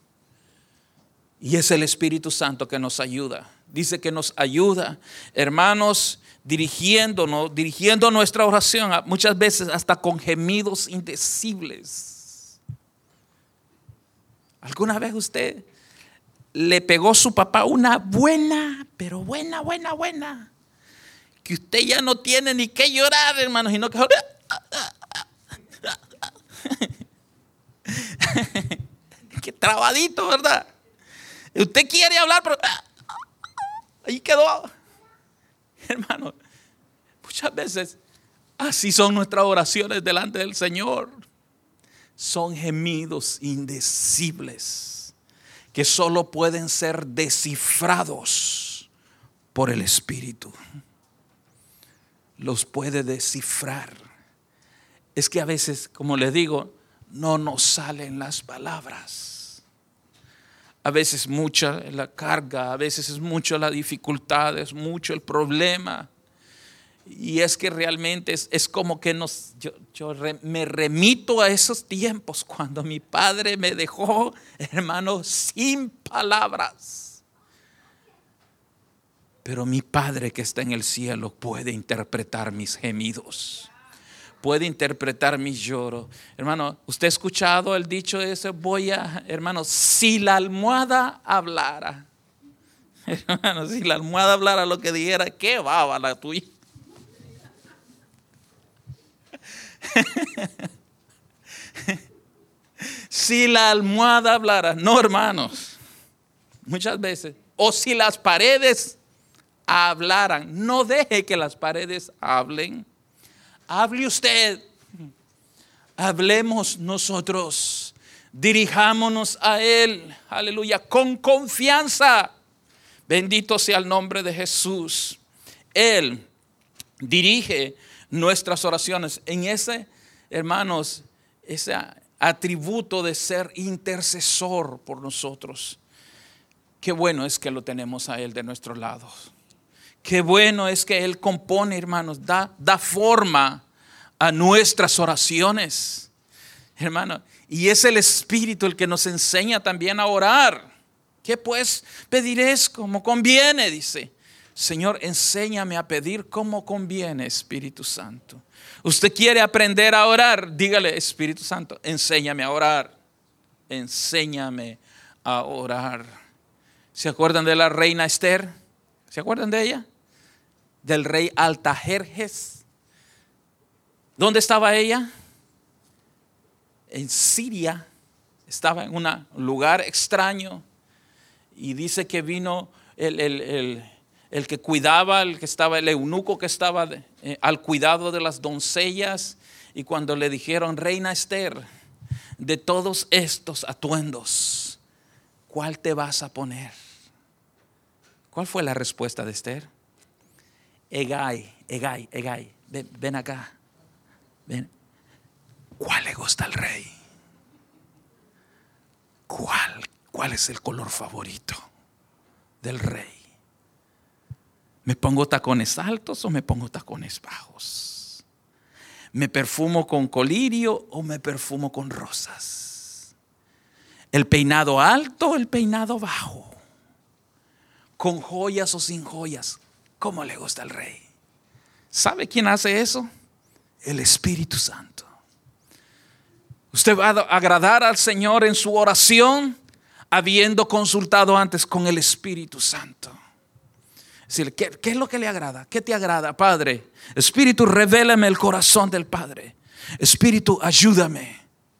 Y es el Espíritu Santo que nos ayuda. Dice que nos ayuda, hermanos, dirigiendo nuestra oración, muchas veces hasta con gemidos indecibles. ¿Alguna vez usted le pegó a su papá una buena, pero buena, que usted ya no tiene ni que llorar, hermanos, sino que qué trabadito, ¿verdad? Usted quiere hablar, pero ahí quedó. Hermano, muchas veces así son nuestras oraciones delante del Señor. Son gemidos indecibles que solo pueden ser descifrados por el Espíritu. Los puede descifrar. Es que a veces, como les digo, no nos salen las palabras. A veces mucha la carga, a veces es mucho la dificultad, es mucho el problema. Y es que realmente es como que me remito a esos tiempos cuando mi padre me dejó, hermano, sin palabras. Pero mi Padre que está en el cielo puede interpretar mis gemidos. Puede interpretar mis lloros. Hermano, ¿usted ha escuchado el dicho ese? Hermano, si la almohada hablara. Hermano, si la almohada hablara lo que dijera, qué baba la tuya. Si la almohada hablara, no, hermanos, muchas veces, o si las paredes hablaran, no deje que las paredes hablen. Hable usted, hablemos nosotros, dirijámonos a Él, aleluya, con confianza. Bendito sea el nombre de Jesús. Él dirige nuestras oraciones en ese, hermanos, ese atributo de ser intercesor por nosotros. Qué bueno es que lo tenemos a Él de nuestro lado. Qué bueno es que Él compone, hermanos, da forma a nuestras oraciones, hermano. Y es el Espíritu el que nos enseña también a orar. ¿Qué pues pediréis como conviene? Dice, Señor, enséñame a pedir como conviene, Espíritu Santo. Usted quiere aprender a orar, dígale, Espíritu Santo, enséñame a orar. Enséñame a orar. ¿Se acuerdan de la reina Esther? ¿Se acuerdan de ella? Del rey Artajerjes. ¿Dónde estaba ella? En Siria. Estaba en un lugar extraño. Y dice que vino el que cuidaba, el eunuco que estaba al cuidado de las doncellas. Y cuando le dijeron, reina Esther, de todos estos atuendos, ¿cuál te vas a poner? ¿Cuál fue la respuesta de Esther? Egay, ven acá. Ven. ¿Cuál le gusta al rey? ¿Cuál es el color favorito del rey? ¿Me pongo tacones altos o me pongo tacones bajos? ¿Me perfumo con colirio o me perfumo con rosas? ¿El peinado alto o el peinado bajo? ¿Con joyas o sin joyas? ¿Cómo le gusta al rey? ¿Sabe quién hace eso? El Espíritu Santo. Usted va a agradar al Señor en su oración, habiendo consultado antes con el Espíritu Santo. Es decir, ¿qué es lo que le agrada? ¿Qué te agrada, Padre? Espíritu, revélame el corazón del Padre. Espíritu, ayúdame.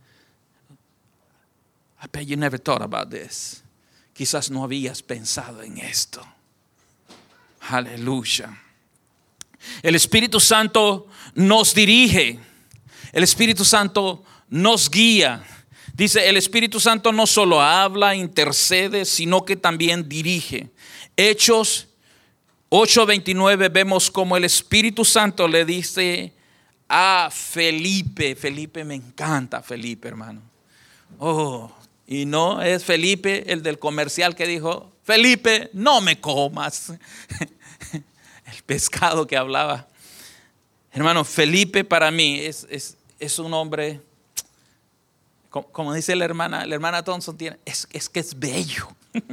I bet you never thought about this. Quizás no habías pensado en esto. Aleluya. El Espíritu Santo nos dirige. El Espíritu Santo nos guía. Dice, el Espíritu Santo no solo habla, intercede, sino que también dirige. Hechos 8:29 vemos como el Espíritu Santo le dice a Felipe. Felipe, me encanta Felipe, hermano. Y no es Felipe el del comercial que dijo, Felipe, no me comas. El pescado que hablaba. Hermano, Felipe para mí es un hombre, como dice la hermana Thompson, es que es bello.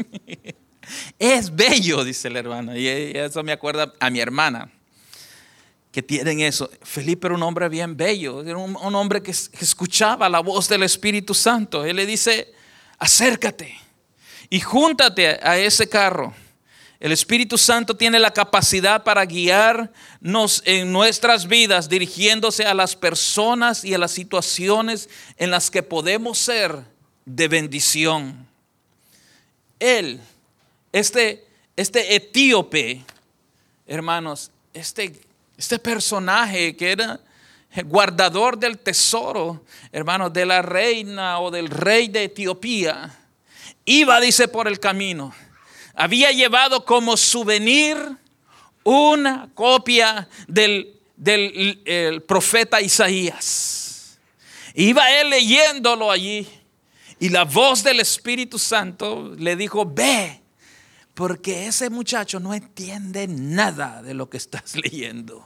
Es bello, dice la hermana. Y eso me acuerda a mi hermana, que tienen eso. Felipe era un hombre bien bello. Era un hombre que escuchaba la voz del Espíritu Santo. Él le dice, acércate y júntate a ese carro. El Espíritu Santo tiene la capacidad para guiarnos en nuestras vidas, dirigiéndose a las personas y a las situaciones en las que podemos ser de bendición. Él, este etíope, hermanos, este personaje que era el guardador del tesoro, hermanos, de la reina o del rey de Etiopía, iba, dice, por el camino. Había llevado como souvenir una copia del profeta Isaías. Iba él leyéndolo allí. Y la voz del Espíritu Santo le dijo, ve, porque ese muchacho no entiende nada de lo que estás leyendo.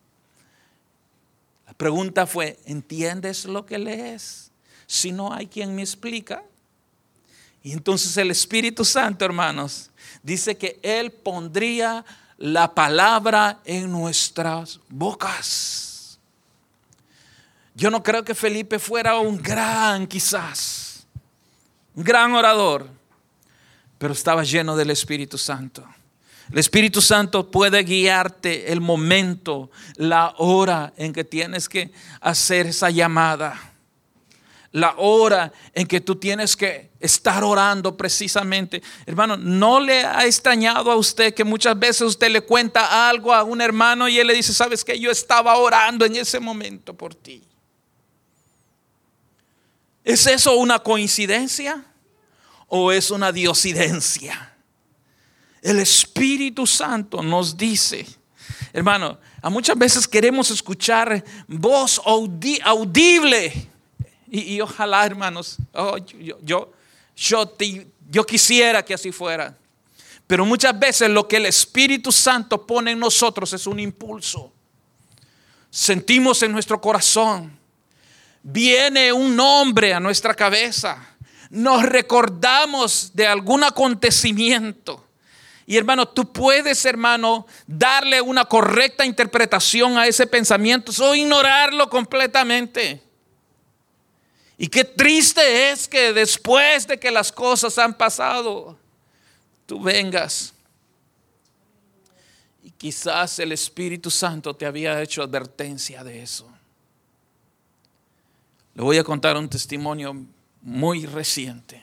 La pregunta fue, ¿entiendes lo que lees? Si no hay quien me explica. Y entonces el Espíritu Santo, hermanos, dice que Él pondría la palabra en nuestras bocas. Yo no creo que Felipe fuera un gran orador, pero estaba lleno del Espíritu Santo. El Espíritu Santo puede guiarte el momento, la hora en que tienes que hacer esa llamada. La hora en que tú tienes que estar orando precisamente. Hermano, ¿no le ha extrañado a usted que muchas veces usted le cuenta algo a un hermano y él le dice, ¿sabes qué? Yo estaba orando en ese momento por ti. ¿Es eso una coincidencia o es una diosidencia? El Espíritu Santo nos dice, hermano, a muchas veces queremos escuchar voz audible. Y ojalá, hermanos, yo quisiera que así fuera. Pero muchas veces lo que el Espíritu Santo pone en nosotros es un impulso. Sentimos en nuestro corazón. Viene un nombre a nuestra cabeza. Nos recordamos de algún acontecimiento. Y hermano, tú puedes, hermano, darle una correcta interpretación a ese pensamiento o ignorarlo completamente. Y qué triste es que después de que las cosas han pasado, tú vengas y quizás el Espíritu Santo te había hecho advertencia de eso. Le voy a contar un testimonio muy reciente.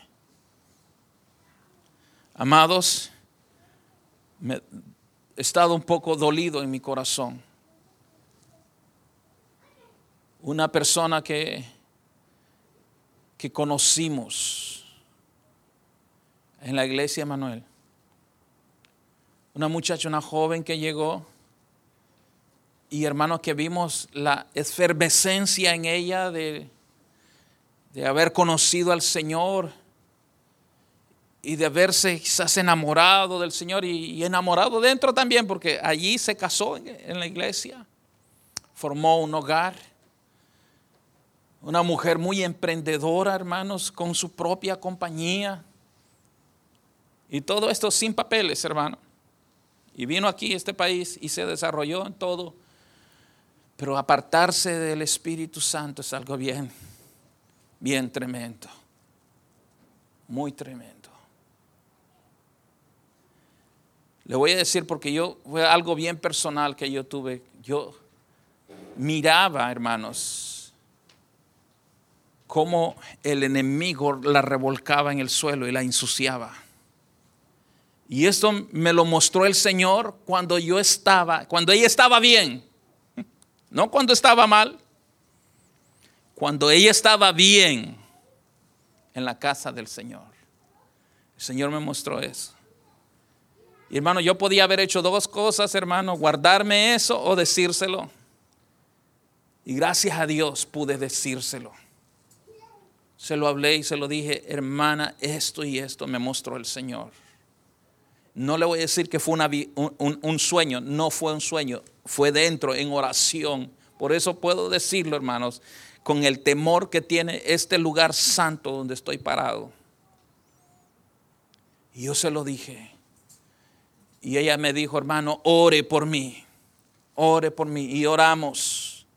Amados, he estado un poco dolido en mi corazón. Una persona que conocimos en la iglesia Emanuel. Una muchacha, una joven que llegó y hermanos que vimos la efervescencia en ella de haber conocido al Señor y de haberse quizás enamorado del Señor y enamorado dentro también porque allí se casó en la iglesia, formó un hogar. Una mujer muy emprendedora, hermanos, con su propia compañía. Y todo esto sin papeles, hermano. Y vino aquí a este país y se desarrolló en todo. Pero apartarse del Espíritu Santo es algo bien tremendo. Muy tremendo. Le voy a decir porque fue algo bien personal que yo tuve. Yo miraba, hermanos, cómo el enemigo la revolcaba en el suelo y la ensuciaba. Y esto me lo mostró el Señor cuando ella estaba bien. No cuando estaba mal. Cuando ella estaba bien en la casa del Señor. El Señor me mostró eso. Y hermano, yo podía haber hecho dos cosas, hermano. Guardarme eso o decírselo. Y gracias a Dios pude decírselo. Se lo hablé y se lo dije, hermana, esto y esto me mostró el Señor. No le voy a decir que fue un sueño, no fue un sueño, fue dentro, en oración. Por eso puedo decirlo, hermanos, con el temor que tiene este lugar santo donde estoy parado. Y yo se lo dije. Y ella me dijo, hermano, ore por mí. Y oramos.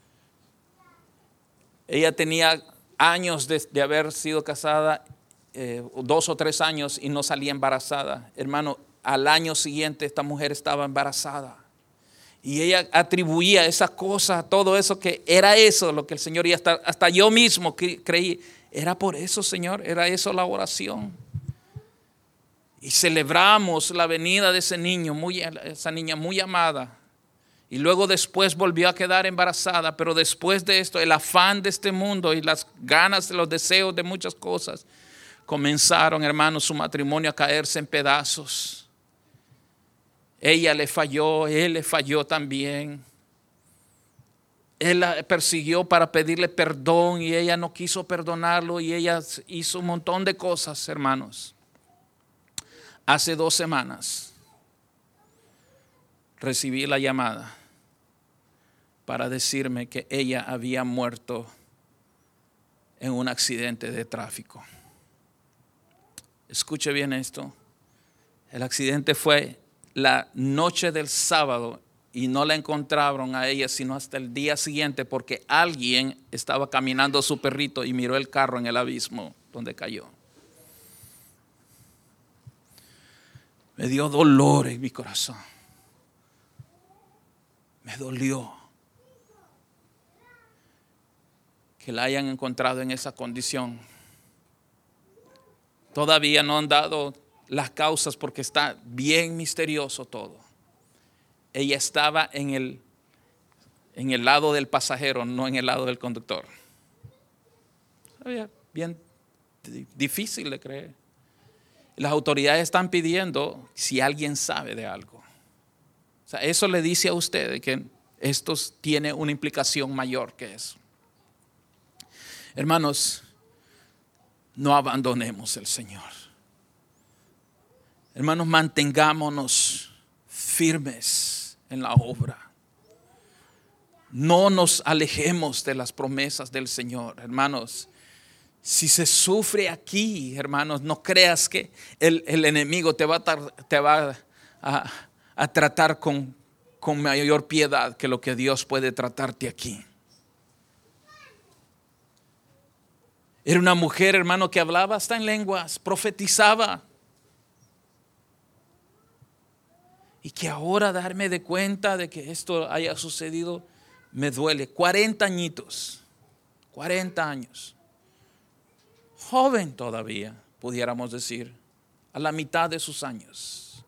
Ella tenía años de haber sido casada, 2 o 3 años y no salía embarazada. Hermano, al año siguiente esta mujer estaba embarazada. Y ella atribuía esa cosa, todo eso, que era eso lo que el Señor, y hasta yo mismo creí, era por eso, Señor, era eso la oración. Y celebramos la venida de ese niño, esa niña muy amada. Y luego después volvió a quedar embarazada, pero después de esto, el afán de este mundo y las ganas, los deseos de muchas cosas, comenzaron, hermanos, su matrimonio a caerse en pedazos. Ella le falló, él le falló también. Él la persiguió para pedirle perdón y ella no quiso perdonarlo y ella hizo un montón de cosas, hermanos. Hace 2 semanas recibí la llamada para decirme que ella había muerto en un accidente de tráfico. Escuche bien esto. El accidente fue la noche del sábado y no la encontraron a ella sino hasta el día siguiente porque alguien estaba caminando a su perrito y miró el carro en el abismo donde cayó. Me dio dolor en mi corazón. Me dolió que la hayan encontrado en esa condición. Todavía no han dado las causas porque está bien misterioso todo. Ella estaba en el lado del pasajero, no en el lado del conductor. Bien difícil de creer. Las autoridades están pidiendo si alguien sabe de algo. O sea, eso le dice a usted que esto tiene una implicación mayor que eso. Hermanos, no abandonemos el Señor. Hermanos, mantengámonos firmes en la obra. No nos alejemos de las promesas del Señor, hermanos. Si se sufre aquí, hermanos, no creas que el enemigo te va a tratar con mayor piedad que lo que Dios puede tratarte aquí. Era una mujer, hermano, que hablaba hasta en lenguas, profetizaba. Y que ahora darme de cuenta de que esto haya sucedido me duele. 40 añitos, 40 años. Joven todavía, pudiéramos decir, a la mitad de sus años.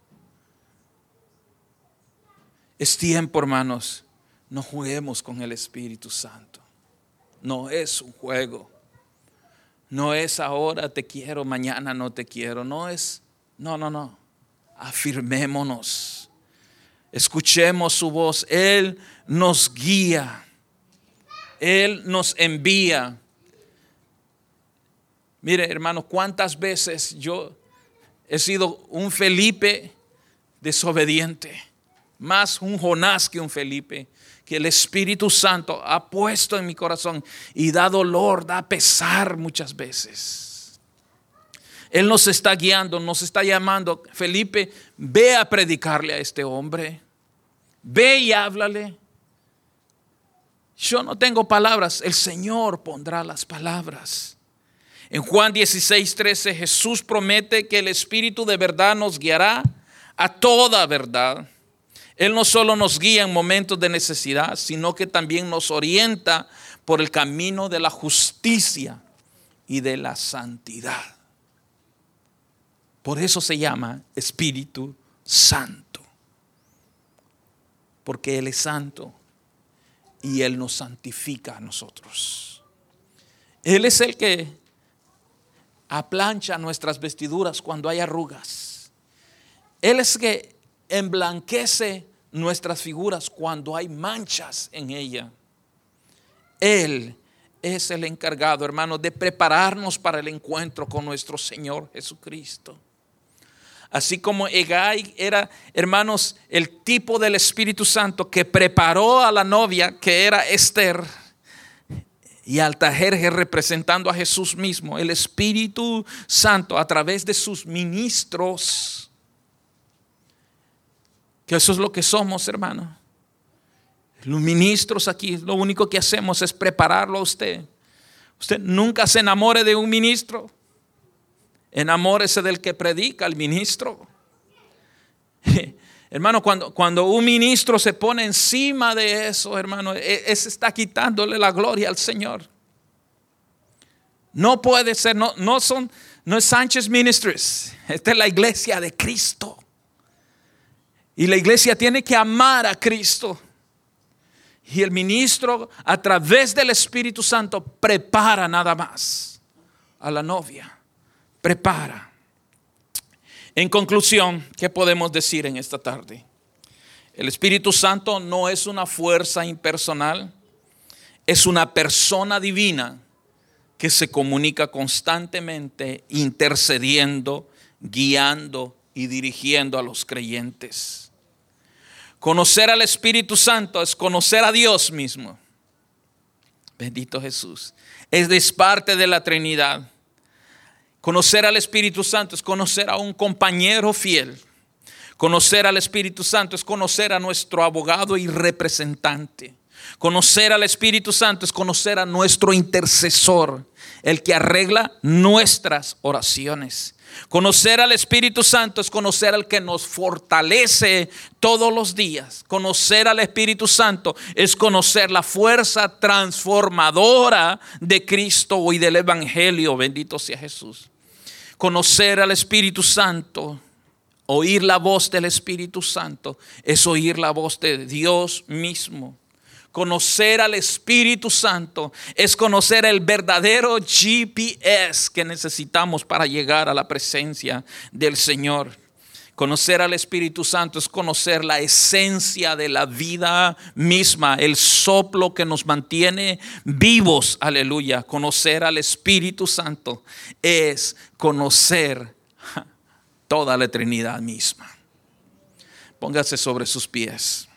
Es tiempo, hermanos, no juguemos con el Espíritu Santo. No es un juego. No es ahora te quiero, mañana no te quiero. No. Afirmémonos. Escuchemos su voz. Él nos guía. Él nos envía. Mire, hermano, cuántas veces yo he sido un Felipe desobediente. Más un Jonás que un Felipe. Que el Espíritu Santo ha puesto en mi corazón y da dolor, da pesar muchas veces. Él nos está guiando, nos está llamando. Felipe, ve a predicarle a este hombre. Ve y háblale. Yo no tengo palabras, el Señor pondrá las palabras. En Juan 16:13 Jesús promete que el Espíritu de verdad nos guiará a toda verdad. Él no solo nos guía en momentos de necesidad, sino que también nos orienta por el camino de la justicia y de la santidad. Por eso se llama Espíritu Santo. Porque Él es santo y Él nos santifica a nosotros. Él es el que aplancha nuestras vestiduras cuando hay arrugas. Él es que emblanquece nuestras figuras cuando hay manchas en ella. Él es el encargado, hermano, de prepararnos para el encuentro con nuestro Señor Jesucristo. Así como Hegai era, hermanos, el tipo del Espíritu Santo que preparó a la novia, que era Esther, y Altajerje representando a Jesús mismo, el Espíritu Santo a través de sus ministros, que eso es lo que somos, hermano. Los ministros aquí, lo único que hacemos es prepararlo a usted. Usted nunca se enamore de un ministro. Enamórese del que predica, el ministro. Hermano, cuando un ministro se pone encima de eso, hermano, ese está quitándole la gloria al Señor. No puede ser, no es Sánchez Ministries. Esta es la iglesia de Cristo. Y la iglesia tiene que amar a Cristo. Y el ministro, a través del Espíritu Santo, prepara nada más a la novia. Prepara. En conclusión, ¿qué podemos decir en esta tarde? El Espíritu Santo no es una fuerza impersonal, es una persona divina que se comunica constantemente, intercediendo, guiando y dirigiendo a los creyentes. Conocer al Espíritu Santo es conocer a Dios mismo. Bendito Jesús. Es parte de la Trinidad. Conocer al Espíritu Santo es conocer a un compañero fiel. Conocer al Espíritu Santo es conocer a nuestro abogado y representante. Conocer al Espíritu Santo es conocer a nuestro intercesor, el que arregla nuestras oraciones. Conocer al Espíritu Santo es conocer al que nos fortalece todos los días. Conocer al Espíritu Santo es conocer la fuerza transformadora de Cristo y del Evangelio. Bendito sea Jesús. Conocer al Espíritu Santo, oír la voz del Espíritu Santo, es oír la voz de Dios mismo. Conocer al Espíritu Santo es conocer el verdadero GPS que necesitamos para llegar a la presencia del Señor. Conocer al Espíritu Santo es conocer la esencia de la vida misma, el soplo que nos mantiene vivos. Aleluya. Conocer al Espíritu Santo es conocer toda la eternidad misma. Póngase sobre sus pies.